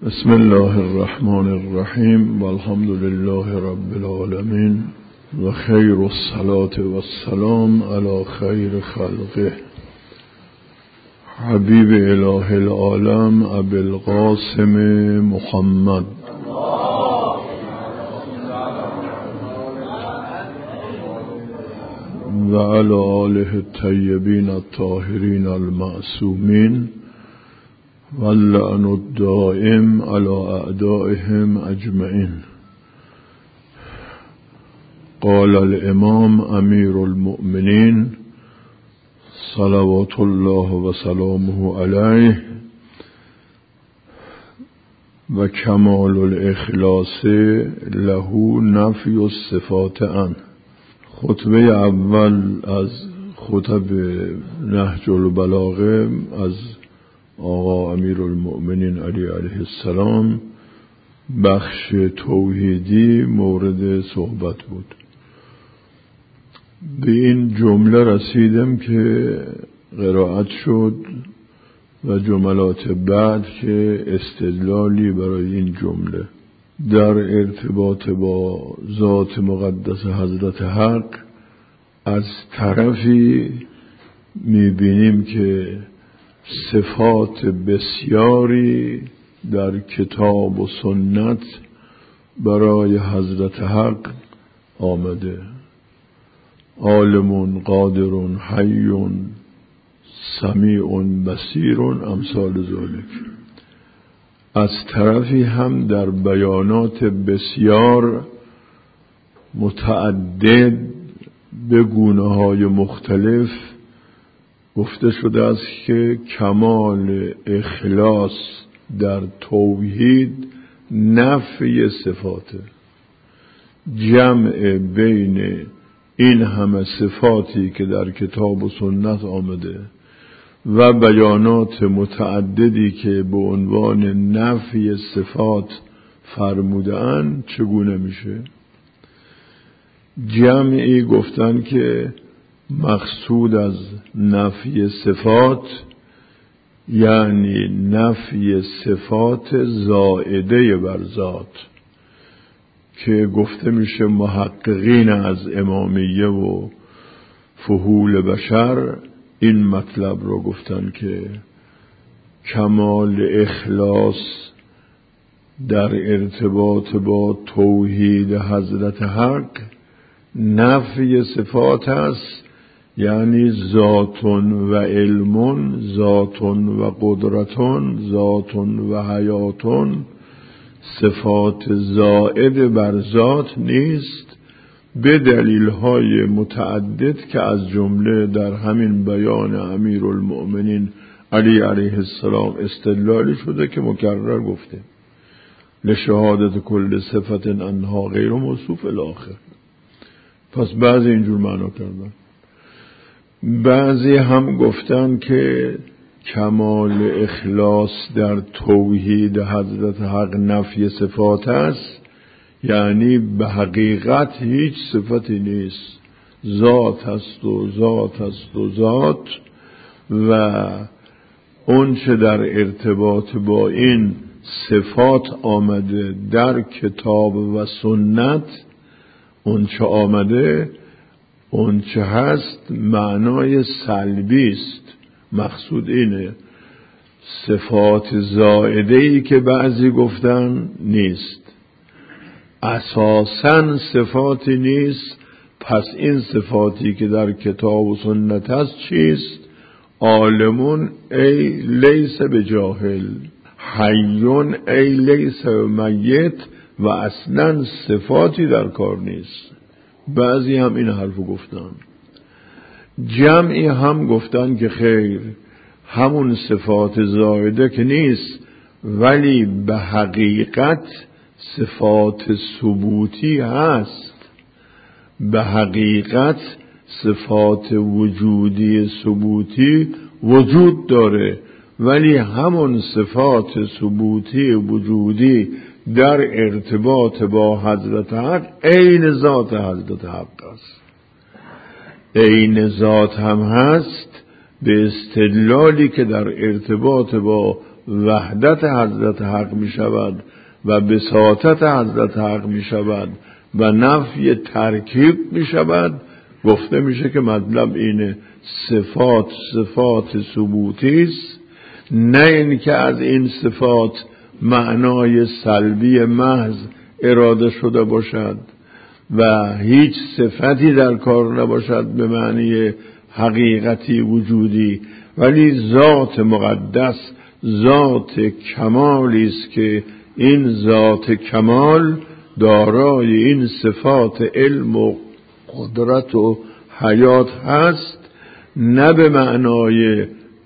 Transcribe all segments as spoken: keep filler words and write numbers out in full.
بسم الله الرحمن الرحیم والحمد لله رب العالمین و خیر الصلاة والسلام علی خیر خلقه حبیب اله العالم ابی القاسم محمد و علی آله الطیبین الطاهرین المعصومین واللعن الدائم على اعدائهم اجمعین. قال الامام امیر المؤمنین صلوات الله و سلامه علیه و کمال الاخلاص له نفی الصفات عنه. خطبه اول از خطب نهج البلاغه از آقا امیر المؤمنین علی علیه السلام بخش توحیدی مورد صحبت بود. به این جمله رسیدم که قرائت شد و جملات بعد که استدلالی برای این جمله در ارتباط با ذات مقدس حضرت حق از طرفی میبینیم که صفات بسیاری در کتاب و سنت برای حضرت حق آمده. عالم، قادر، حی، سمیع، بصیر، امثال ذالک. از طرفی هم در بیانات بسیار متعدد به گونه‌های مختلف گفته شده است که کمال اخلاص در توحید نفی صفاته. جمع بین این همه صفاتی که در کتاب و سنت آمده و بیانات متعددی که به عنوان نفی صفات فرموده‌اند چگونه میشه؟ جمعی گفتن که مقصود از نفی صفات یعنی نفی صفات زائده بر ذات، که گفته میشه محققین از امامیه و فحول بشر این مطلب رو گفتن که کمال اخلاص در ارتباط با توحید حضرت حق نفی صفات است، یعنی ذاتون و علمون، ذاتون و قدرتون، ذاتون و حیاتون صفات زائد بر ذات نیست، به دلیل‌های متعدد که از جمله در همین بیان امیر المؤمنین علی علیه السلام استدلالی شده که مکرر گفته لشهادت کل صفت انها غیر موصوف الاخر. پس بعضی اینجور معنا کردن. بعضی هم گفتن که کمال اخلاص در توحید حضرت حق نفی صفات است، یعنی به حقیقت هیچ صفتی نیست، ذات هست و ذات هست و ذات، و اون چه در ارتباط با این صفات آمده در کتاب و سنت، اون چه آمده اون چه هست معنای سلبی است. مقصود اینه صفات زائده‌ای که بعضی گفتن نیست، اساساً صفاتی نیست. پس این صفاتی که در کتاب و سنت هست چیست؟ عالمون ای لیس بجاهل، حیون ای لیس میت، و اصلاً صفاتی در کار نیست. بعضی هم این حرفو گفتن. جمعی هم گفتن که خیر، همون صفات زائده که نیست، ولی به حقیقت صفات ثبوتی هست، به حقیقت صفات وجودی ثبوتی وجود داره، ولی همون صفات ثبوتی وجودی در ارتباط با حضرت حق عین ذات حضرت حق است. عین ذات هم هست به استدلالی که در ارتباط با وحدت حضرت حق می شود و بساطت حضرت حق می شود و نفی ترکیب می شود، گفته میشه که مطلب اینه صفات صفات ثبوتی است، نه این که از این صفات معنای سلبی محض اراده شده باشد و هیچ صفتی در کار نباشد به معنی حقیقتی وجودی، ولی ذات مقدس ذات کمالی است که این ذات کمال دارای این صفات علم و قدرت و حیات هست، نه به معنای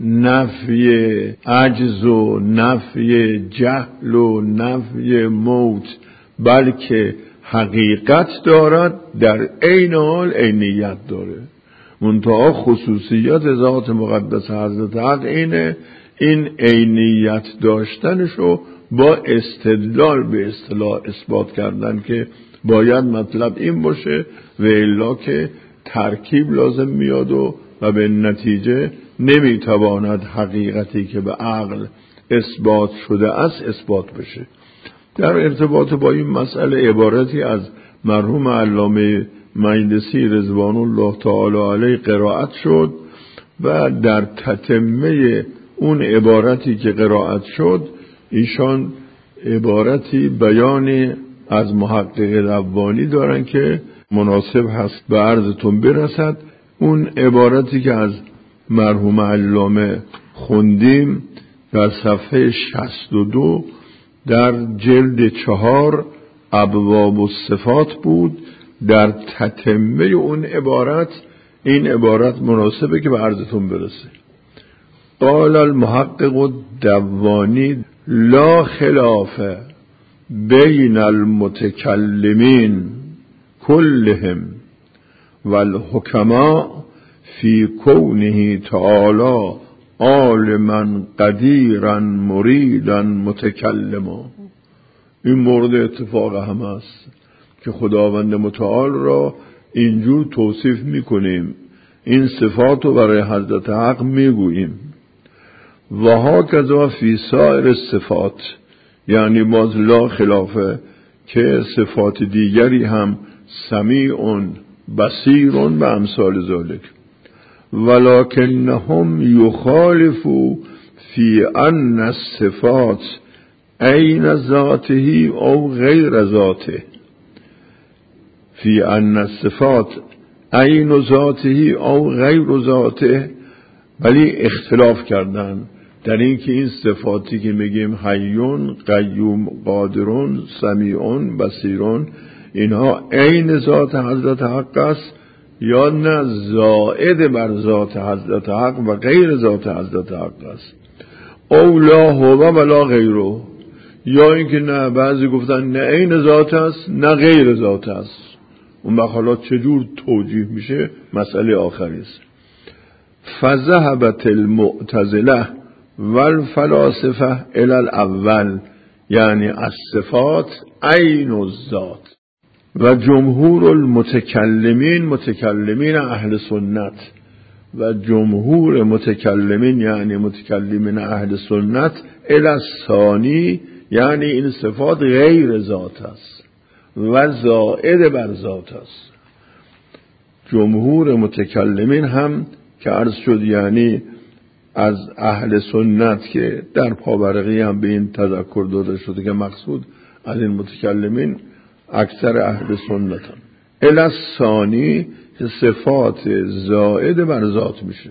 نفی عجز و نفی جهل و نفی موت، بلکه حقیقت دارد در عین حال عینیت داره. منتها خصوصیت ذات مقدس حضرت حق اینه این عینیت داشتنشو با استدلال به اصطلاح اثبات کردن که باید مطلب این باشه و الا که ترکیب لازم میاد و, و به نتیجه نمیتواند حقیقتی که به عقل اثبات شده است اثبات بشه. در ارتباط با این مسئله عبارتی از مرحوم علامه مجلسی رضوان الله تعالی علیه قرائت شد و در تتمه اون عبارتی که قرائت شد ایشان عبارتی بیان از محقق ربانی دارن که مناسب هست به عرضتون برسد. اون عبارتی که از مرحوم علامه خوندیم در صفحه شصت و دو در جلد چهار ابواب الصفات بود. در تتمه اون عبارت این عبارت مناسبه که به عرضتون برسه. قال المحقق الدوانی لا خلاف بین المتکلمین كلهم والحکماء فی کونه تعالی عالما قدیرا مریدا متکلما. این مورد اتفاق هم است که خداوند متعال را اینجور توصیف میکنیم، این صفات رو برای حضرت حق میگوییم. و هاکذا فی سایر الصفات، یعنی باز لا خلافه که صفات دیگری هم سمیع بصیر و امثال ذلک. ولکنهم یخالفوا فی ان الصفات عین ذاته او غیر ذاته، فی ان الصفات عین ذاته او غیر ذاته، ولی اختلاف کردن در این که این صفاتی که میگیم حیون قیوم قادرون سمیعون بصیرون اینها عین ذات حضرت حق است یا نه زائد بر ذات حضرت حق و غیر ذات حضرت حق است. او لا هو ولا غیره، یا اینکه نه بعضی گفتن نه عین ذات است نه غیر ذات است. اون حالا چجور توجیه میشه مسئله آخری است. فذهبت المعتزله والفلاسفه الى الاول، یعنی الصفات عین الذات، و جمهور المتکلمین متکلمین اهل سنت و جمهور متکلمین یعنی متکلمین اهل سنت الی الثانی، یعنی این صفات غیر ذات است و زائد بر ذات است. جمهور متکلمین هم که عرض شد یعنی از اهل سنت که در پاورقی هم به این تذکر داده شده که مقصود از این متکلمین اکثر اهل سنت هم الی الثانی که صفات زائد بر ذات میشه.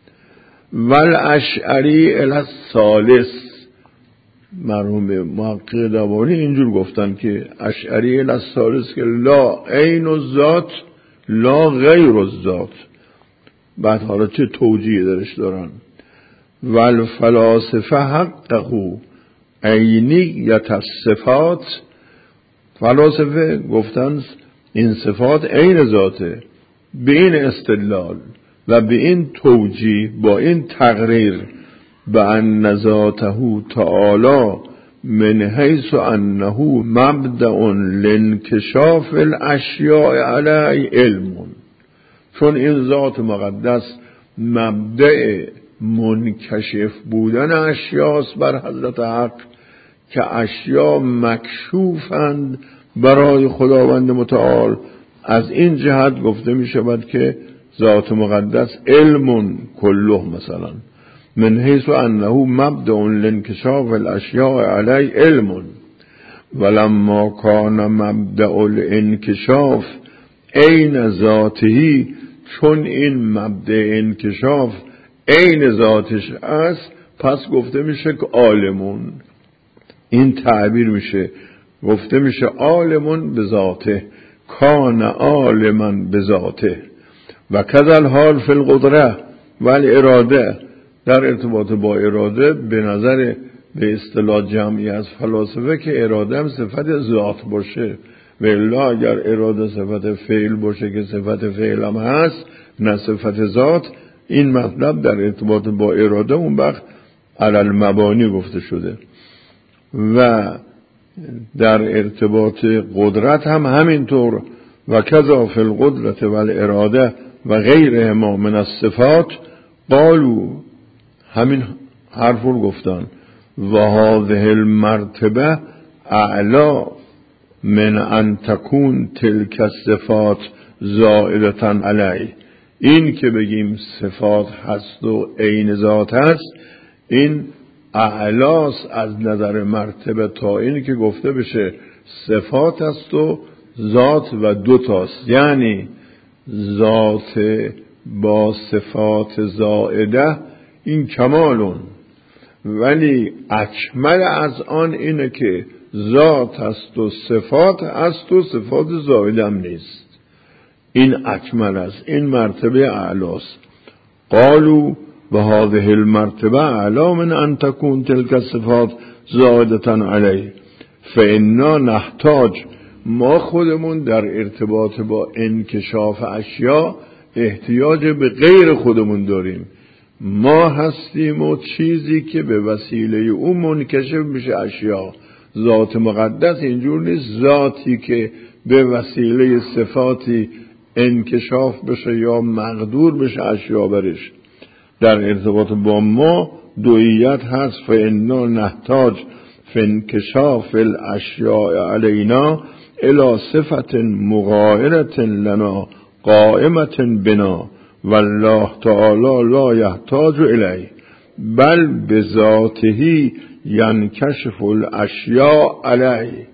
والاشعری الی الثالث، مرحوم محقق دوانی اینجور گفتن که اشعری الی الثالث که لا عین الذات لا غیر الذات. بعد حالا چه توجیه درش دارن؟ والفلاسفه حققوا عینیت الصفات، فلاسفه گفتن این صفات عین ذاته، به این استدلال و به این توجیه با این تقریر به ان ذاته تعالی من حیث انه مبدأ لانکشاف الاشیاء علی علم، چون این ذات مقدس مبدأ منکشف بودن اشیاست بر حضرت حق که اشیا مکشوفند برای خداوند متعال. از این جهت گفته می شود که ذات مقدس علم کله، مثلا من حیث انه مبدأ لانکشاف الاشیاء علی علم، ولما کان مبدأ الانکشاف عین ذاته، چون این مبدأ انکشاف عین ذاتش است پس گفته میشه که عالمون. این تعبیر میشه گفته میشه عالمون به ذاته، کان عالما به ذاته. و کذل حال فی القدره و الاراده، در ارتباط با اراده به نظر به اصطلاح جمعی از فلاسفه که اراده هم صفت ذات باشه، و الا اگر اراده صفت فعل باشه که صفت فعل هم هست نه صفت ذات، این مطلب در ارتباط با اراده اون وقت علی المبانی گفته شده. و در ارتباط قدرت هم همینطور، و کذا فی القدرت و الاراده و غیرهما من الصفات قالوا، همین حرف رو گفتن، و هذه المرتبه اعلا من ان تکون تلک الصفات زائدة علی. این که بگیم صفات هست و عین ذات هست این اعلاس از نظر مرتبه تا این که گفته بشه صفات هست و ذات و دوتاست، یعنی ذات با صفات زائده این کمالون، ولی اکمل از آن اینه که ذات هست و صفات هست و صفات زائده هم نیست. این اکمل است، این مرتبه اعلاست. قالوا و هذه المرتبه اعلا من ان تكون تلك الصفات زائدة علیه فإنا نحتاج، ما خودمون در ارتباط با انکشاف اشیاء احتیاج به غیر خودمون داریم. ما هستیم و چیزی که به وسیله اون منکشف میشه اشیاء. ذات مقدس اینجور نیست، ذاتی که به وسیله صفاتی انکشاف بشه یا مقدور بشه اشیاء برش. در ارتباط با ما دوییت هست، فإنا نحتاج فی انکشاف الاشیاء علینا الی صفت مغایرة لنا قائمة بنا والله تعالی لا یحتاج الیه بل بذاته ینکشف الاشیاء علیه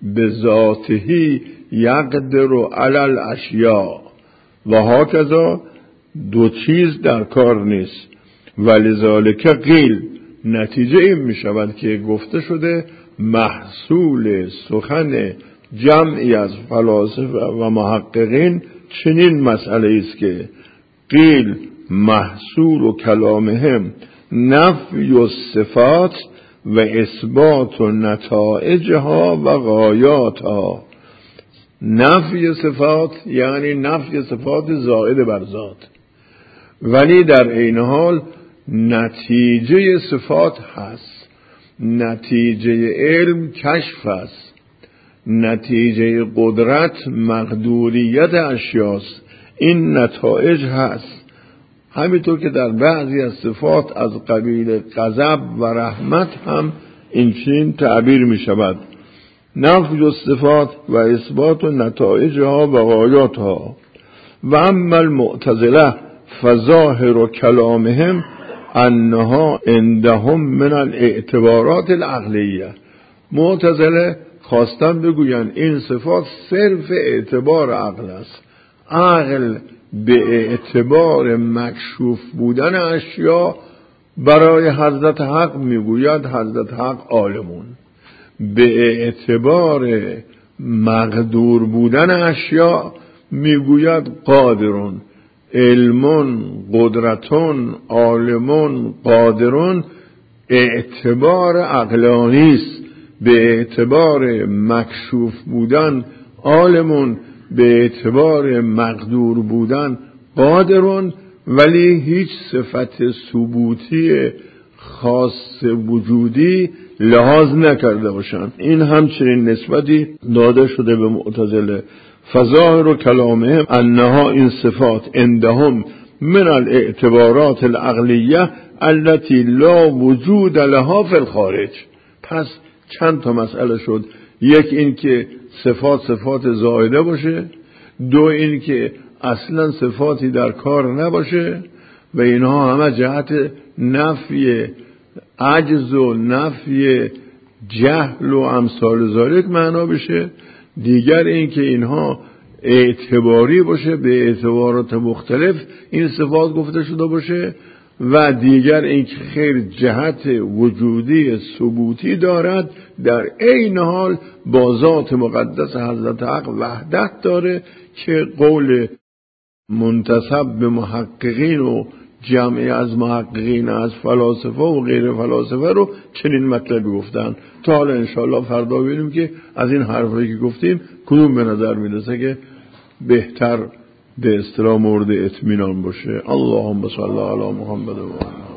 بذاته یقدر علی الاشیاء. و هکذا دو چیز در کار نیست. ولذالک قیل، نتیجه این می شود که گفته شده محصول سخن جمعی از فلاسفه و محققین چنین مسئله است که قیل محصول و کلامهم نفی و صفات و اثبات و نتائجها و غایاتها. نفی صفات یعنی نفی صفات زائد بر ذات، ولی در عین حال نتیجه صفات هست، نتیجه علم کشف است، نتیجه قدرت مقدوریت اشیاست، این نتایج هست. همینطور که در بعضی از صفات از قبیل غضب و رحمت هم این چنین تعبیر می شود. نفی الصفات و اثبات نتایجها و غایاتها. و اما المعتزله فظاهر کلامهم انها عندهم من الاعتبارات العقلیه. معتزله خواستن بگوین این صفات صرف اعتبار عقل است. عقل به اعتبار مکشوف بودن اشیاء برای حضرت حق میگوید حضرت حق عالمون، به اعتبار مقدور بودن اشیاء میگوید قادرون. علمون، قدرتون، عالمون، قادرون اعتبار عقلانی است. به اعتبار مکشوف بودن عالمون، به اعتبار مقدور بودن قادرون، ولی هیچ صفت ثبوتی خاص وجودی لحاظ نکرده باشند. این همچنین نسبتی داده شده به معتزله. فظاهر و کلامهم انها این صفات عندهم من الاعتبارات العقلیه التي لا وجود لها فی الخارج. پس چند تا مسئله شد. یک این که صفات صفات زائده باشه، دو این که اصلا صفاتی در کار نباشه و اینها همه جهت نفی عجز و نفی جهل و امثال ذالک معنا بشه. دیگر این که اینها اعتباری باشه، به اعتبارات مختلف این صفات گفته شده باشه، و دیگر این که خیر جهت وجودی ثبوتی دارد، در عین حال با ذات مقدس حضرت حق وحدت داره که قول منتسب به محققین و جمعی از محققین از فلاسفه و غیر فلاسفه رو چنین مطلبی گفتن. تا حالا انشاءالله فردا ببینیم که از این حرفایی که گفتیم کدوم به نظر میرسه که بهتر به اصطلاح مورد اطمینان باشه. اللهم صل علی محمد و آله.